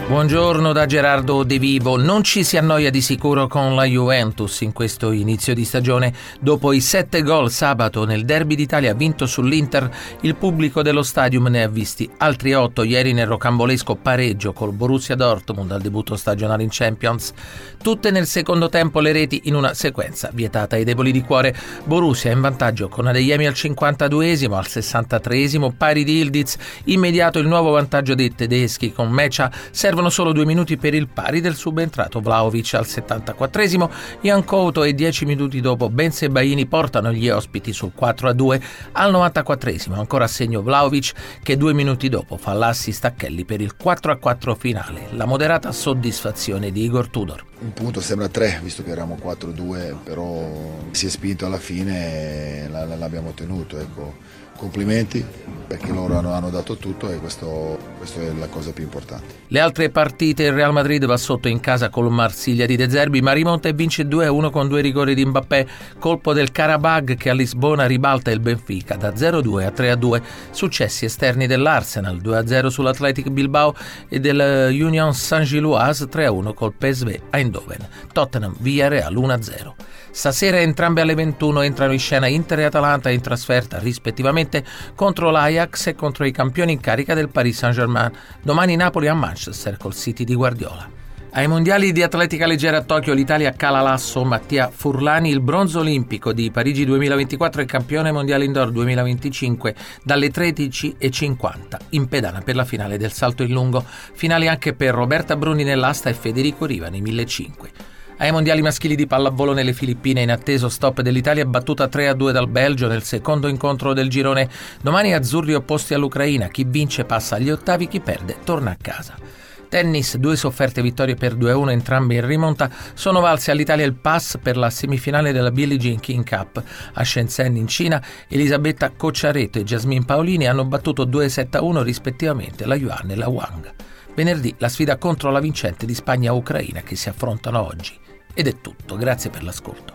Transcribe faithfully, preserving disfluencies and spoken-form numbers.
Buongiorno da Gerardo De Vivo. Non ci si annoia di sicuro con la Juventus in questo inizio di stagione. Dopo i sette gol sabato nel derby d'Italia vinto sull'Inter, il pubblico dello stadium ne ha visti altri otto ieri nel rocambolesco pareggio col Borussia Dortmund al debutto stagionale in Champions. Tutte nel secondo tempo le reti in una sequenza vietata ai deboli di cuore. Borussia in vantaggio con Adeyemi al cinquantaduesimo, al sessantatreesimo pari di Ildiz, immediato il nuovo vantaggio dei tedeschi con Mecha. Servono solo due minuti per il pari del subentrato Vlahovic al settantaquattresimo. Jan Couto e dieci minuti dopo Bensebaini portano gli ospiti sul quattro a due. Al novantaquattresimo ancora a segno Vlahovic, che due minuti dopo fa l'assist a Kelly per il quattro a quattro finale. La moderata soddisfazione di Igor Tudor. Un punto sembra tre, visto che eravamo quattro a due, però si è spinto alla fine e l'abbiamo ottenuto. Ecco. Complimenti, perché loro hanno, hanno dato tutto e questo, questo è la cosa più importante. Le altre partite, il Real Madrid va sotto in casa con Marsiglia di De Zerbi, ma rimonta e vince due a uno con due rigori di Mbappé, colpo del Karabag che a Lisbona ribalta il Benfica da zero a due a tre a due. Successi esterni dell'Arsenal, due a zero sull'Athletic Bilbao e del Union Saint-Gilloise, tre a uno col P S V Eindhoven. Tottenham Villarreal uno a zero. Stasera entrambe alle ventuno entrano in scena Inter e Atalanta in trasferta rispettivamente contro l'Ajax e contro i campioni in carica del Paris Saint-Germain. Domani Napoli a Manchester col City di Guardiola. Ai mondiali di atletica leggera a Tokyo l'Italia cala l'asso Mattia Furlani, il bronzo olimpico di Parigi duemilaventiquattro e campione mondiale indoor duemilaventicinque dalle tredici e cinquanta in pedana per la finale del salto in lungo. Finale anche per Roberta Bruni nell'asta e Federico Riva nei millecinquecento. Ai mondiali maschili di pallavolo nelle Filippine, in atteso stop dell'Italia battuta tre a due dal Belgio nel secondo incontro del girone. Domani azzurri opposti all'Ucraina, chi vince passa agli ottavi, chi perde torna a casa. Tennis, due sofferte vittorie per due a uno, entrambe in rimonta, sono valse all'Italia il pass per la semifinale della Billie Jean King Cup. A Shenzhen in Cina, Elisabetta Cocciaretto e Jasmine Paolini hanno battuto due a sette a uno rispettivamente la Yuan e la Wang. Venerdì la sfida contro la vincente di Spagna-Ucraina che si affrontano oggi. Ed è tutto, grazie per l'ascolto.